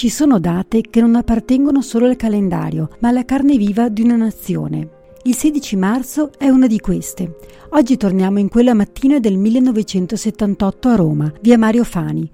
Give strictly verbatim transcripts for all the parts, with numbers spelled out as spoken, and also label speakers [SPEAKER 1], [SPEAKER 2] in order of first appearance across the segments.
[SPEAKER 1] Ci sono date che non appartengono solo al calendario, ma alla carne viva di una nazione. Il sedici marzo è una di queste. Oggi torniamo in quella mattina del millenovecentosettantotto a Roma, via Mario Fani.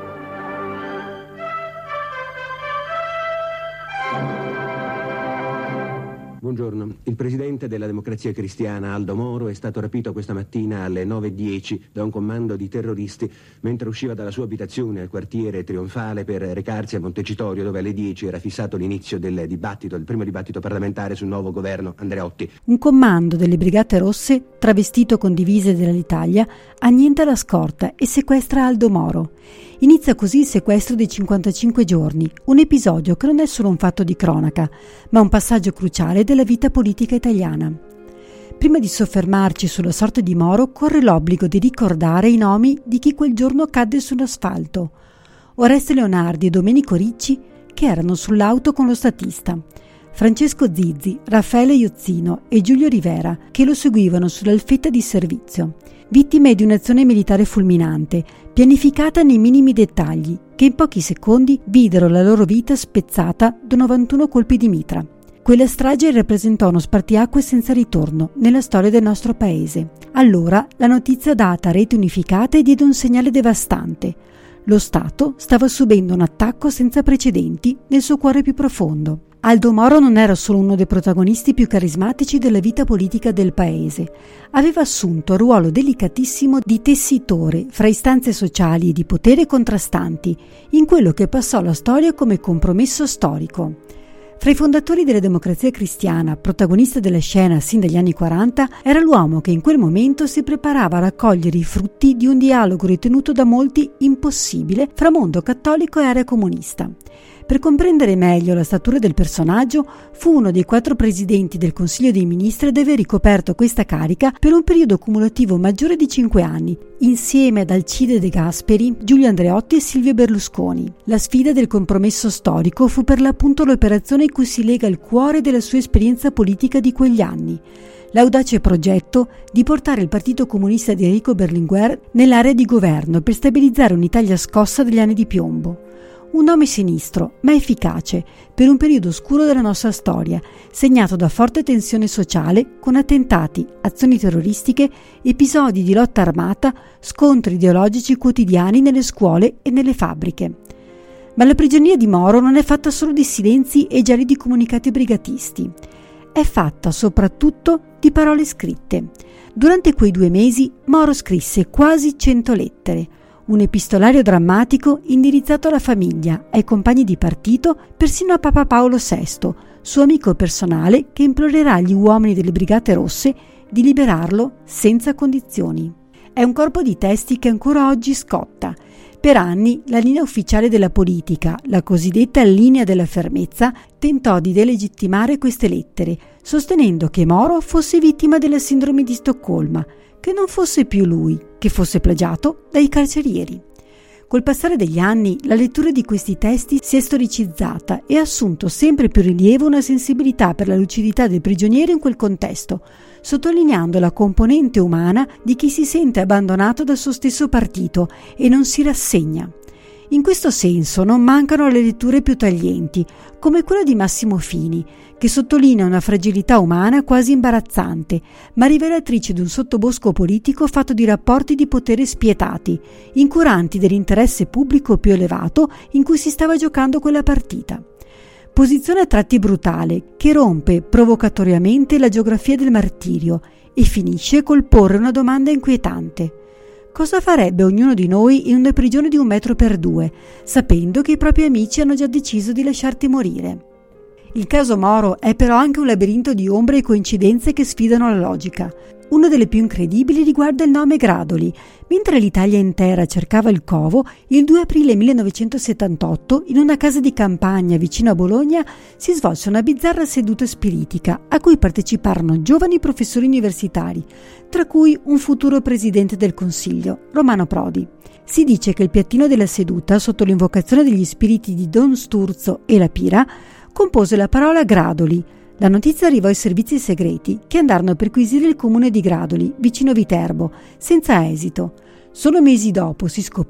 [SPEAKER 2] Buongiorno. Il presidente della Democrazia Cristiana, Aldo Moro, è stato rapito questa mattina alle nove e dieci da un commando di terroristi mentre usciva dalla sua abitazione al quartiere Trionfale per recarsi a Montecitorio, dove alle dieci era fissato l'inizio del dibattito, il primo dibattito parlamentare sul nuovo governo Andreotti.
[SPEAKER 1] Un comando delle Brigate Rosse, travestito con divise dell'Italia, annienta la scorta e sequestra Aldo Moro. Inizia così il sequestro dei cinquantacinque giorni, un episodio che non è solo un fatto di cronaca, ma un passaggio cruciale della vita politica italiana. Prima di soffermarci sulla sorte di Moro, corre l'obbligo di ricordare i nomi di chi quel giorno cadde sull'asfalto. Oreste Leonardi e Domenico Ricci, che erano sull'auto con lo statista. Francesco Zizzi, Raffaele Iozzino e Giulio Rivera, che lo seguivano sull'alfetta di servizio. Vittime di un'azione militare fulminante, pianificata nei minimi dettagli, che in pochi secondi videro la loro vita spezzata da novantuno colpi di mitra. Quella strage rappresentò uno spartiacque senza ritorno nella storia del nostro paese. Allora la notizia data a rete unificata diede un segnale devastante. Lo Stato stava subendo un attacco senza precedenti nel suo cuore più profondo. Aldo Moro non era solo uno dei protagonisti più carismatici della vita politica del paese. Aveva assunto il ruolo delicatissimo di tessitore fra istanze sociali e di potere contrastanti, in quello che passò alla storia come compromesso storico. Fra i fondatori della Democrazia Cristiana, protagonista della scena sin dagli anni quaranta, era l'uomo che in quel momento si preparava a raccogliere i frutti di un dialogo ritenuto da molti impossibile fra mondo cattolico e area comunista. Per comprendere meglio la statura del personaggio, fu uno dei quattro presidenti del Consiglio dei Ministri ad aver ricoperto questa carica per un periodo cumulativo maggiore di cinque anni, insieme ad Alcide De Gasperi, Giulio Andreotti e Silvio Berlusconi. La sfida del compromesso storico fu per l'appunto l'operazione in cui si lega il cuore della sua esperienza politica di quegli anni. L'audace progetto di portare il Partito Comunista di Enrico Berlinguer nell'area di governo per stabilizzare un'Italia scossa dagli anni di piombo. Un nome sinistro, ma efficace, per un periodo oscuro della nostra storia, segnato da forte tensione sociale, con attentati, azioni terroristiche, episodi di lotta armata, scontri ideologici quotidiani nelle scuole e nelle fabbriche. Ma la prigionia di Moro non è fatta solo di silenzi e gelidi comunicati brigatisti. È fatta soprattutto di parole scritte. Durante quei due mesi Moro scrisse quasi cento lettere, un epistolario drammatico indirizzato alla famiglia, ai compagni di partito, persino a Papa Paolo sesto, suo amico personale che implorerà gli uomini delle Brigate Rosse di liberarlo senza condizioni. È un corpo di testi che ancora oggi scotta. Per anni la linea ufficiale della politica, la cosiddetta linea della fermezza, tentò di delegittimare queste lettere, sostenendo che Moro fosse vittima della sindrome di Stoccolma, che non fosse più lui, che fosse plagiato dai carcerieri. Col passare degli anni, la lettura di questi testi si è storicizzata e ha assunto sempre più rilievo una sensibilità per la lucidità del prigioniero in quel contesto, sottolineando la componente umana di chi si sente abbandonato dal suo stesso partito e non si rassegna. In questo senso non mancano le letture più taglienti, come quella di Massimo Fini, che sottolinea una fragilità umana quasi imbarazzante, ma rivelatrice di un sottobosco politico fatto di rapporti di potere spietati, incuranti dell'interesse pubblico più elevato in cui si stava giocando quella partita. Posizione a tratti brutale, che rompe provocatoriamente la geografia del martirio e finisce col porre una domanda inquietante. Cosa farebbe ognuno di noi in una prigione di un metro per due, sapendo che i propri amici hanno già deciso di lasciarti morire? Il caso Moro è però anche un labirinto di ombre e coincidenze che sfidano la logica. Una delle più incredibili riguarda il nome Gradoli. Mentre l'Italia intera cercava il covo, il due aprile millenovecentosettantotto, in una casa di campagna vicino a Bologna, si svolse una bizzarra seduta spiritica a cui parteciparono giovani professori universitari, tra cui un futuro presidente del Consiglio, Romano Prodi. Si dice che il piattino della seduta, sotto l'invocazione degli spiriti di Don Sturzo e la Pira, compose la parola Gradoli. La notizia arrivò ai servizi segreti, che andarono a perquisire il comune di Gradoli, vicino Viterbo, senza esito. Solo mesi dopo si scoprì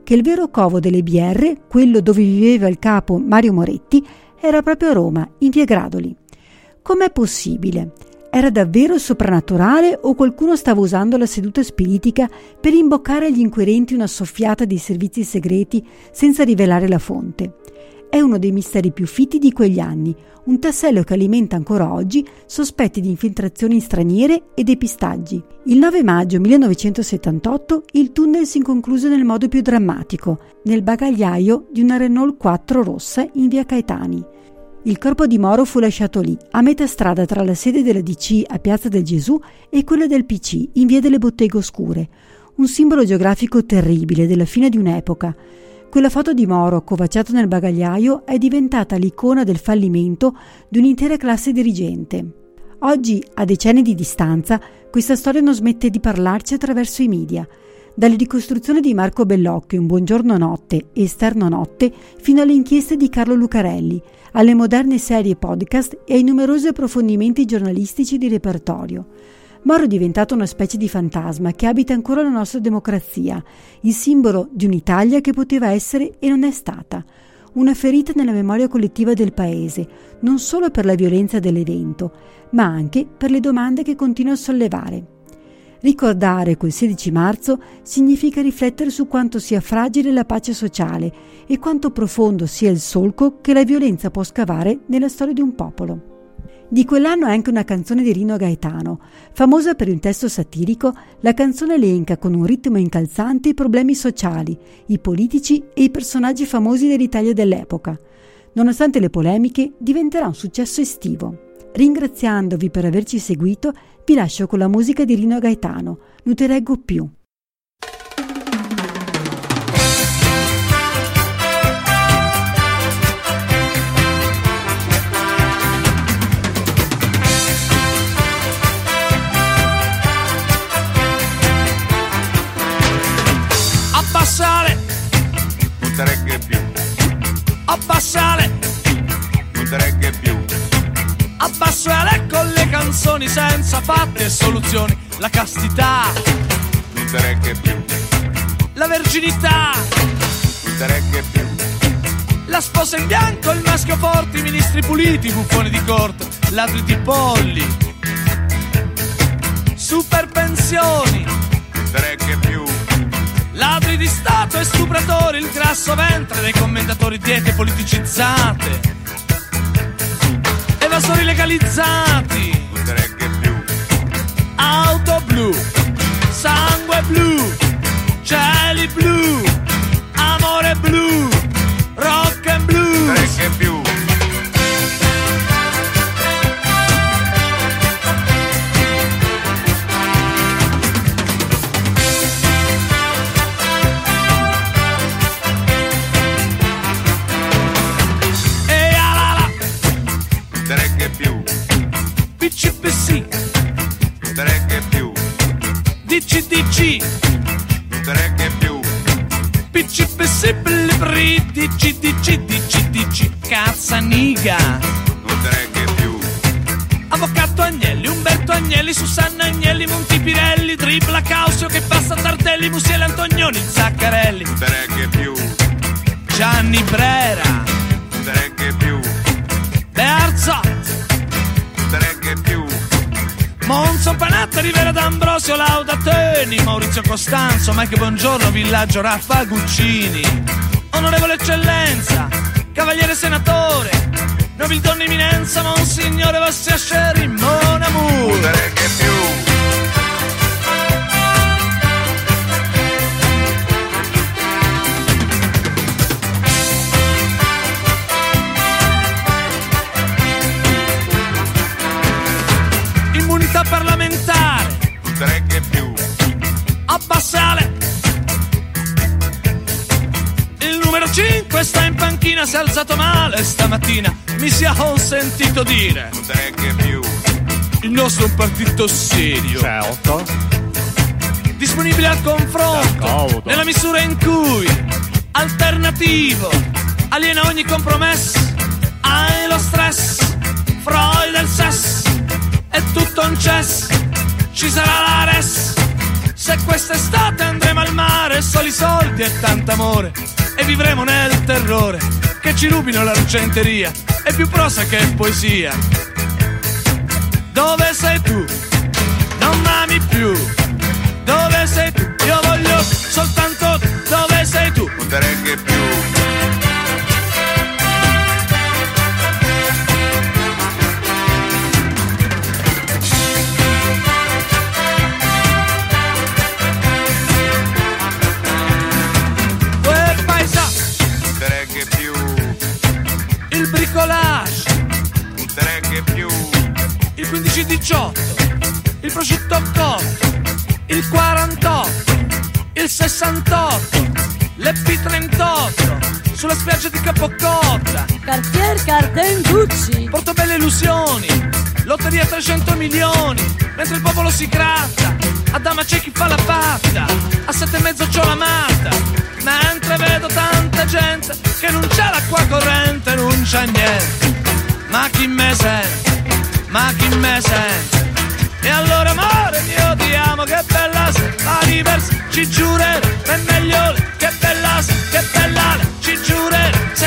[SPEAKER 1] che il vero covo delle B R, quello dove viveva il capo Mario Moretti, era proprio a Roma, in via Gradoli. Com'è possibile? Era davvero soprannaturale o qualcuno stava usando la seduta spiritica per imboccare agli inquirenti una soffiata dei servizi segreti senza rivelare la fonte? È uno dei misteri più fitti di quegli anni, un tassello che alimenta ancora oggi sospetti di infiltrazioni straniere e depistaggi. Il nove maggio millenovecentosettantotto il tunnel si concluse nel modo più drammatico, nel bagagliaio di una Renault quattro rossa in via Caetani. Il corpo di Moro fu lasciato lì, a metà strada tra la sede della D C a Piazza del Gesù e quella del P C in via delle Botteghe Oscure, un simbolo geografico terribile della fine di un'epoca. Quella foto di Moro accovacciato nel bagagliaio è diventata l'icona del fallimento di un'intera classe dirigente. Oggi, a decenni di distanza, questa storia non smette di parlarci attraverso i media. Dalle ricostruzioni di Marco Bellocchio in Buongiorno Notte e Esterno Notte fino alle inchieste di Carlo Lucarelli, alle moderne serie podcast e ai numerosi approfondimenti giornalistici di repertorio. Moro è diventato una specie di fantasma che abita ancora la nostra democrazia, il simbolo di un'Italia che poteva essere e non è stata. Una ferita nella memoria collettiva del paese, non solo per la violenza dell'evento, ma anche per le domande che continua a sollevare. Ricordare quel sedici marzo significa riflettere su quanto sia fragile la pace sociale e quanto profondo sia il solco che la violenza può scavare nella storia di un popolo. Di quell'anno è anche una canzone di Rino Gaetano. Famosa per un testo satirico, la canzone elenca con un ritmo incalzante i problemi sociali, i politici e i personaggi famosi dell'Italia dell'epoca. Nonostante le polemiche, diventerà un successo estivo. Ringraziandovi per averci seguito, vi lascio con la musica di Rino Gaetano, Non te reggo più.
[SPEAKER 3] Abbassare, non te regge più. Abbassare, non te regge più. Abbassare con le canzoni senza fatti e soluzioni. La castità, non te regge più. La verginità, non te regge più. La sposa in bianco, il maschio forte, i ministri puliti, i buffoni di corte, ladri di polli, super pensioni, non te regge più. Ladri di Stato e stupratori, il grasso ventre dei commentatori, diete politicizzate, evasori legalizzati, non te regge più. Auto blu, sangue blu, cieli blu, amore blu, rock and blues, non te regge più. P C P C, non te regge più. D C D C, non te regge più. P C P C, Blibri, D C D C, D C D C, Cazzaniga, non te regge più. Avvocato Agnelli, Umberto Agnelli, Susanna Agnelli, Montipirelli, Dribla Causio che passa Tardelli, Musiele Antonioni, Zaccarelli, non te regge più. Gianni Brera, non te regge più. Bearzot, non te regge più. Monzo Panatta, Rivera D'Ambrosio, Laudateni, Maurizio Costanzo, Mike Buongiorno, Villaggio Raffa Guccini, Onorevole Eccellenza, Cavaliere Senatore, Nobildonna Eminenza, Monsignore Vassia Scerri, Mon Amour, non te regge più. Parlamentare, non te regge più. Abbassale, il numero cinque sta in panchina, si è alzato male stamattina, mi sia consentito dire, non te regge più. Il nostro è un partito serio,
[SPEAKER 4] certo,
[SPEAKER 3] disponibile al confronto,
[SPEAKER 4] d'accordo,
[SPEAKER 3] nella misura in cui alternativo aliena ogni compromesso, hai lo stress, Freud del sesso, è tutto un cess, ci sarà la res, Se quest'estate andremo al mare, soli soldi e tanto amore, e vivremo nel terrore che ci rubino l'argenteria, è più prosa che poesia. Dove sei tu? Non m'ami più. Dove sei tu? Io voglio soltanto tu. Dove sei tu?
[SPEAKER 4] Non te regge più.
[SPEAKER 3] Uè paesa,
[SPEAKER 4] Non te regge più.
[SPEAKER 3] il bricolage,
[SPEAKER 4] Non te regge più.
[SPEAKER 3] il quindici diciotto, il prosciutto cotto, il quarantotto, il sessantotto, le P trentotto, sulla spiaggia di Capocotta,
[SPEAKER 5] Cartier Carden Gucci,
[SPEAKER 3] Portobello illusioni, lotteria trecento milioni, mentre il popolo si gratta, a dama c'è chi fa la patta, a sette e mezzo c'ho la matta, mentre vedo tanta gente che non c'è l'acqua corrente, non c'è niente, ma chi me sente, ma chi me sente? E allora amore mio ti amo, che bella sei, la diversa, ci giurerò, è meglio, che bella sei, che bella lei, ci giurerò,